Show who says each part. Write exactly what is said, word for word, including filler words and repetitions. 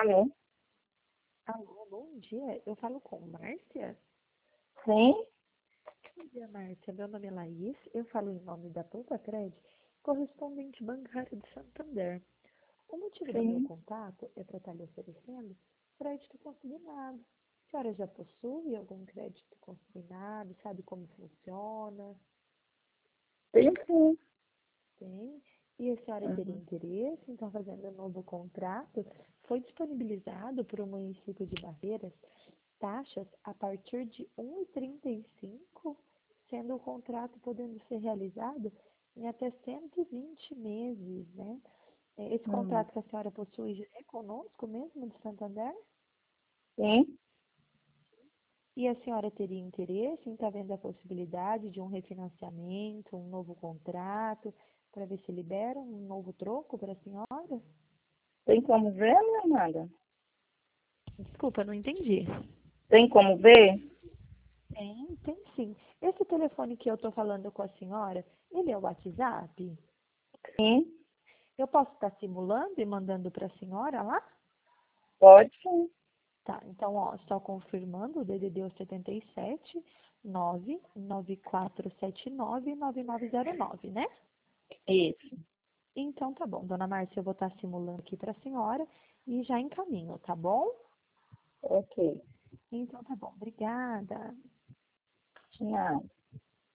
Speaker 1: Alô?
Speaker 2: Alô, bom dia. Eu falo com Márcia?
Speaker 1: Sim?
Speaker 2: Bom dia, Márcia. Meu nome é Laís. Eu falo em nome da Poupa Cred, correspondente bancário de Santander. O motivo do meu
Speaker 1: Sim.
Speaker 2: contato é para estar lhe oferecendo crédito consignado. A senhora já possui algum crédito consignado? Sabe como funciona?
Speaker 1: Sim, sim.
Speaker 2: Tem. E a senhora teria
Speaker 1: Uhum.
Speaker 2: interesse em estar fazendo um novo contrato? Foi disponibilizado por um município de Barreiras taxas a partir de um vírgula trinta e cinco, sendo o contrato podendo ser realizado em até cento e vinte meses, né? Eh, Esse
Speaker 1: Hum.
Speaker 2: contrato que a senhora possui já é conosco mesmo, de Santander?
Speaker 1: Sim.
Speaker 2: E a senhora teria interesse em estar vendo a possibilidade de um refinanciamento, um novo contrato, para ver se libera um novo troco para a senhora?
Speaker 1: Tem como ver, minha amada?
Speaker 2: Desculpa, não entendi.
Speaker 1: Tem como ver?
Speaker 2: Tem, tem sim. Esse telefone que eu estou falando com a senhora, ele é o WhatsApp?
Speaker 1: Sim.
Speaker 2: Eu posso estar simulando e mandando para a senhora lá?
Speaker 1: Pode sim.
Speaker 2: Tá, então, ó, só confirmando o D D D é o setenta e sete, nove nove quatro sete nove, nove nove zero nove, né?
Speaker 1: Isso.
Speaker 2: Então, tá bom, dona Márcia, eu vou estar simulando aqui para a senhora e já encaminho, tá bom?
Speaker 1: Ok.
Speaker 2: Então, tá bom, obrigada.
Speaker 1: Tinha.